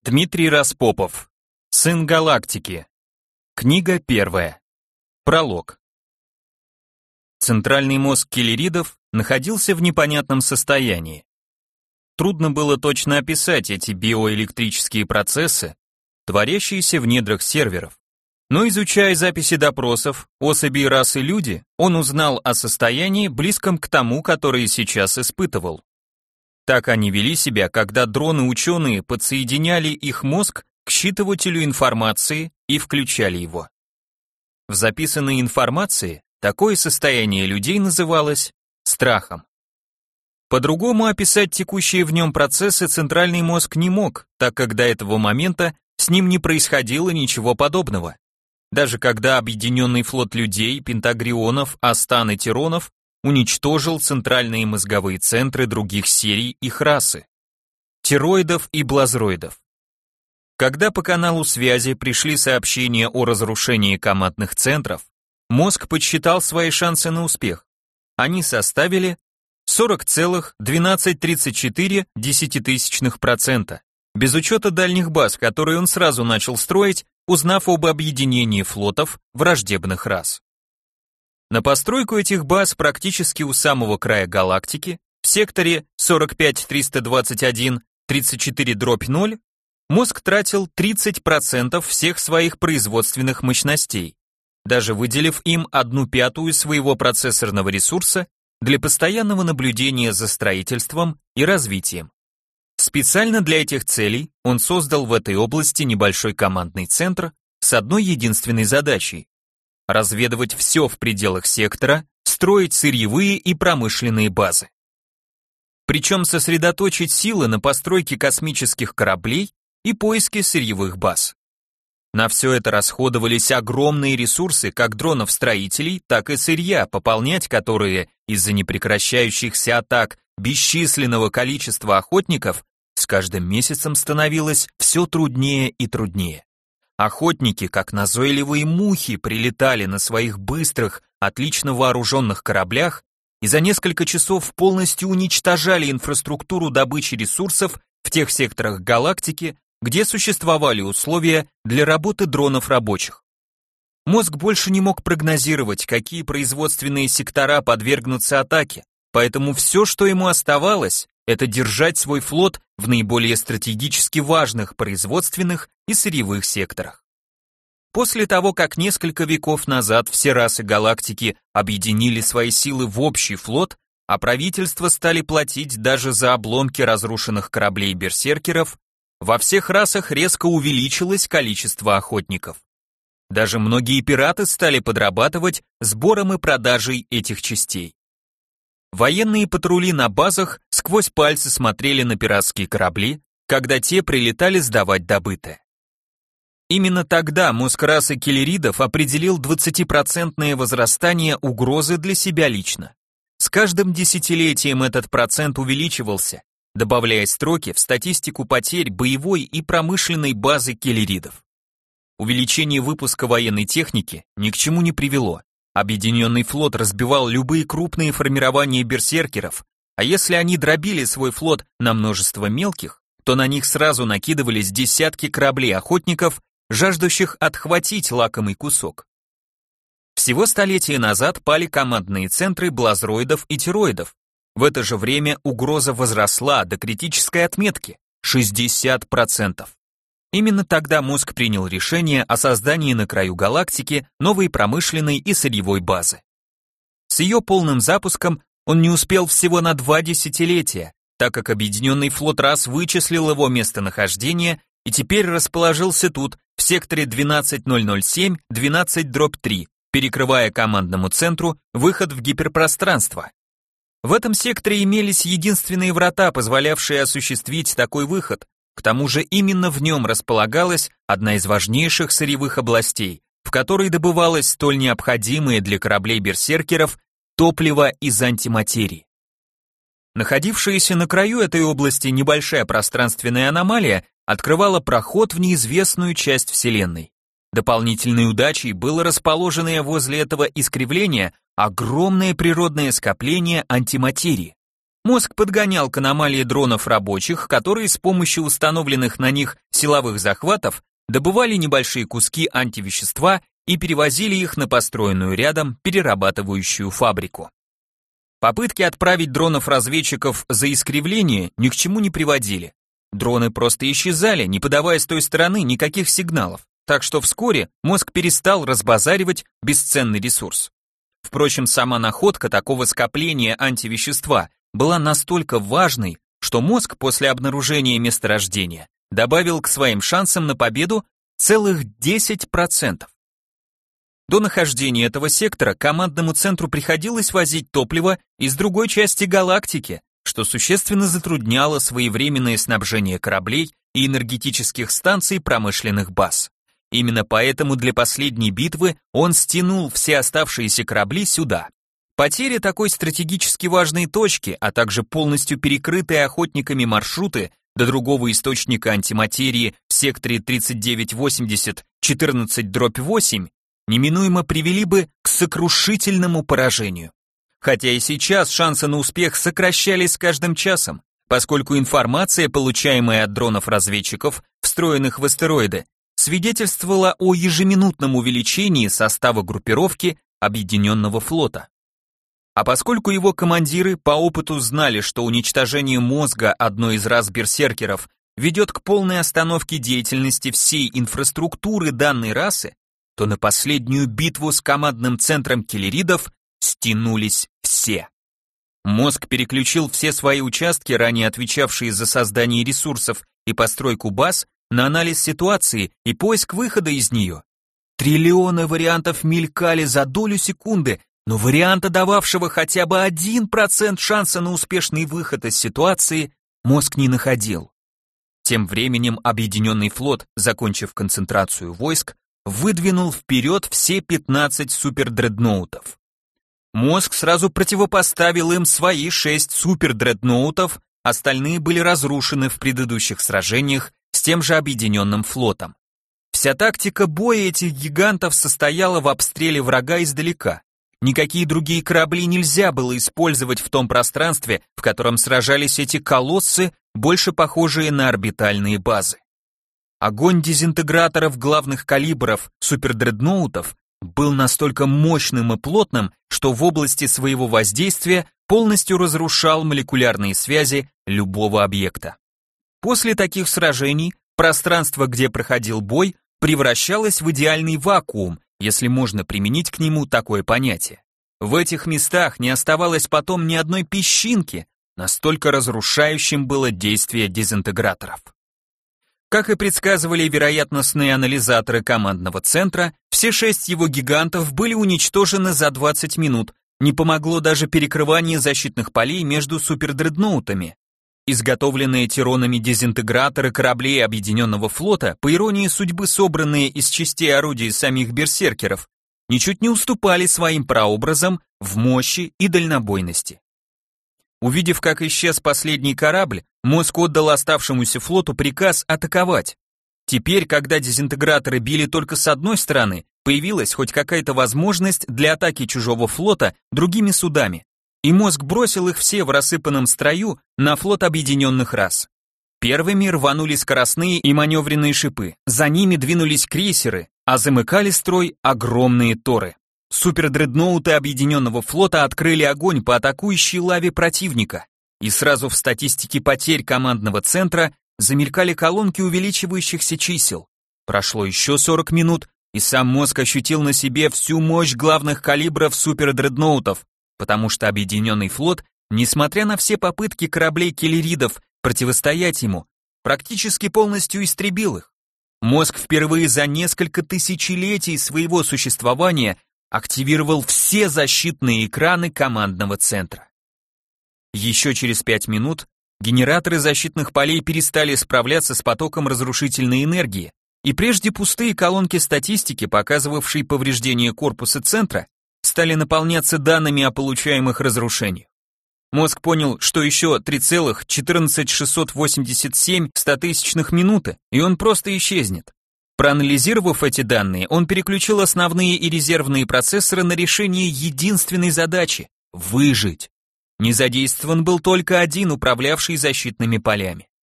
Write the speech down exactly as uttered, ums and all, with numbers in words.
Дмитрий Распопов. Сын галактики. Книга первая. Пролог. Центральный мозг киллеридов находился в непонятном состоянии. Трудно было точно описать эти биоэлектрические процессы, творящиеся в недрах серверов. Но изучая записи допросов особей расы люди, он узнал о состоянии, близком к тому, которое сейчас испытывал. Так они вели себя, когда дроны-ученые подсоединяли их мозг к считывателю информации и включали его. В записанной информации такое состояние людей называлось страхом. По-другому описать текущие в нем процессы центральный мозг не мог, так как до этого момента с ним не происходило ничего подобного. Даже когда объединенный флот людей, пентагрионов, астан и тиронов уничтожил центральные мозговые центры других серий их расы – тироидов и блазроидов. Когда по каналу связи пришли сообщения о разрушении командных центров, мозг подсчитал свои шансы на успех. Они составили сорок целых двенадцать тридцать четыре десятитысячных процента, без учета дальних баз, которые он сразу начал строить, узнав об объединении флотов враждебных рас. На постройку этих баз практически у самого края галактики, в секторе сорок пять триста двадцать один тридцать четыре ноль, мозг тратил тридцать процентов всех своих производственных мощностей, даже выделив им одну пятую своего процессорного ресурса для постоянного наблюдения за строительством и развитием. Специально для этих целей он создал в этой области небольшой командный центр с одной единственной задачей – разведывать все в пределах сектора, строить сырьевые и промышленные базы. Причем сосредоточить силы на постройке космических кораблей и поиске сырьевых баз. На все это расходовались огромные ресурсы как дронов-строителей, так и сырья, пополнять которые из-за непрекращающихся атак бесчисленного количества охотников с каждым месяцем становилось все труднее и труднее. Охотники, как назойливые мухи, прилетали на своих быстрых, отлично вооруженных кораблях и за несколько часов полностью уничтожали инфраструктуру добычи ресурсов в тех секторах галактики, где существовали условия для работы дронов рабочих. Мозг больше не мог прогнозировать, какие производственные сектора подвергнутся атаке, поэтому все, что ему оставалось, это держать свой флот в наиболее стратегически важных производственных и сырьевых секторах. После того, как несколько веков назад все расы галактики объединили свои силы в общий флот, а правительства стали платить даже за обломки разрушенных кораблей берсеркеров, во всех расах резко увеличилось количество охотников. Даже многие пираты стали подрабатывать сбором и продажей этих частей. Военные патрули на базах сквозь пальцы смотрели на пиратские корабли, когда те прилетали сдавать добытое. Именно тогда мозг расы киллеридов определил двадцатипроцентное возрастание угрозы для себя лично. С каждым десятилетием этот процент увеличивался, добавляя строки в статистику потерь боевой и промышленной базы киллеридов. Увеличение выпуска военной техники ни к чему не привело. Объединенный флот разбивал любые крупные формирования берсеркеров, а если они дробили свой флот на множество мелких, то на них сразу накидывались десятки кораблей-охотников, жаждущих отхватить лакомый кусок. Всего столетия назад пали командные центры блазроидов и тироидов. В это же время угроза возросла до критической отметки – шестьдесят процентов. Именно тогда мозг принял решение о создании на краю галактики новой промышленной и сырьевой базы. С ее полным запуском он не успел всего на два десятилетия, так как объединенный флот рас вычислил его местонахождение и теперь расположился тут, в секторе двенадцать ноль ноль семь двенадцать три, перекрывая командному центру выход в гиперпространство. В этом секторе имелись единственные врата, позволявшие осуществить такой выход. К тому же именно в нем располагалась одна из важнейших сырьевых областей, в которой добывалось столь необходимое для кораблей-берсеркеров топливо из антиматерии. Находившаяся на краю этой области небольшая пространственная аномалия открывала проход в неизвестную часть Вселенной. Дополнительной удачей было расположенное возле этого искривления огромное природное скопление антиматерии. Мозг подгонял к аномалии дронов рабочих, которые с помощью установленных на них силовых захватов добывали небольшие куски антивещества и перевозили их на построенную рядом перерабатывающую фабрику. Попытки отправить дронов-разведчиков за искривление ни к чему не приводили. Дроны просто исчезали, не подавая с той стороны никаких сигналов, так что вскоре мозг перестал разбазаривать бесценный ресурс. Впрочем, сама находка такого скопления антивещества была настолько важной, что мозг после обнаружения месторождения добавил к своим шансам на победу целых десять процентов. До нахождения этого сектора командному центру приходилось возить топливо из другой части галактики, что существенно затрудняло своевременное снабжение кораблей и энергетических станций промышленных баз. Именно поэтому для последней битвы он стянул все оставшиеся корабли сюда. Потеря такой стратегически важной точки, а также полностью перекрытые охотниками маршруты до другого источника антиматерии в секторе тридцать девять восемьдесят четырнадцать восемь неминуемо привели бы к сокрушительному поражению. Хотя и сейчас шансы на успех сокращались с каждым часом, поскольку информация, получаемая от дронов-разведчиков, встроенных в астероиды, свидетельствовала о ежеминутном увеличении состава группировки Объединенного флота. А поскольку его командиры по опыту знали, что уничтожение мозга одной из рас берсеркеров ведет к полной остановке деятельности всей инфраструктуры данной расы, то на последнюю битву с командным центром киллеридов стянулись все. Мозг переключил все свои участки, ранее отвечавшие за создание ресурсов и постройку баз, на анализ ситуации и поиск выхода из нее. Триллионы вариантов мелькали за долю секунды, но варианта, дававшего хотя бы один процент шанса на успешный выход из ситуации, мозг не находил. Тем временем Объединенный флот, закончив концентрацию войск, выдвинул вперед все пятнадцать супердредноутов. Мозг сразу противопоставил им свои шесть супердредноутов, остальные были разрушены в предыдущих сражениях с тем же Объединенным флотом. Вся тактика боя этих гигантов состояла в обстреле врага издалека. Никакие другие корабли нельзя было использовать в том пространстве, в котором сражались эти колоссы, больше похожие на орбитальные базы. Огонь дезинтеграторов главных калибров супердредноутов был настолько мощным и плотным, что в области своего воздействия полностью разрушал молекулярные связи любого объекта. После таких сражений пространство, где проходил бой, превращалось в идеальный вакуум, если можно применить к нему такое понятие. В этих местах не оставалось потом ни одной песчинки, настолько разрушающим было действие дезинтеграторов. Как и предсказывали вероятностные анализаторы командного центра, все шесть его гигантов были уничтожены за двадцать минут, не помогло даже перекрывание защитных полей между супердредноутами. Изготовленные тиронами дезинтеграторы кораблей Объединенного флота, по иронии судьбы собранные из частей орудий самих берсеркеров, ничуть не уступали своим прообразам в мощи и дальнобойности. Увидев, как исчез последний корабль, мозг отдал оставшемуся флоту приказ атаковать. Теперь, когда дезинтеграторы били только с одной стороны, появилась хоть какая-то возможность для атаки чужого флота другими судами, и мозг бросил их все в рассыпанном строю на флот объединенных рас. Первыми рванули скоростные и маневренные шипы, за ними двинулись крейсеры, а замыкали строй огромные торы. Супердредноуты Объединенного флота открыли огонь по атакующей лаве противника, и сразу в статистике потерь командного центра замелькали колонки увеличивающихся чисел. Прошло еще сорок минут, и сам мозг ощутил на себе всю мощь главных калибров супердредноутов, потому что Объединенный флот, несмотря на все попытки кораблей киллеридов противостоять ему, практически полностью истребил их. Мозг впервые за несколько тысячелетий своего существования активировал все защитные экраны командного центра. Еще через пять минут генераторы защитных полей перестали справляться с потоком разрушительной энергии, и прежде пустые колонки статистики, показывавшие повреждения корпуса центра, стали наполняться данными о получаемых разрушениях. Мозг понял, что еще три целых четырнадцать шестьсот восемьдесят семь стотысячных минуты, и он просто исчезнет. Проанализировав эти данные, он переключил основные и резервные процессоры на решение единственной задачи – выжить. Не задействован был только один управлявший защитными полями.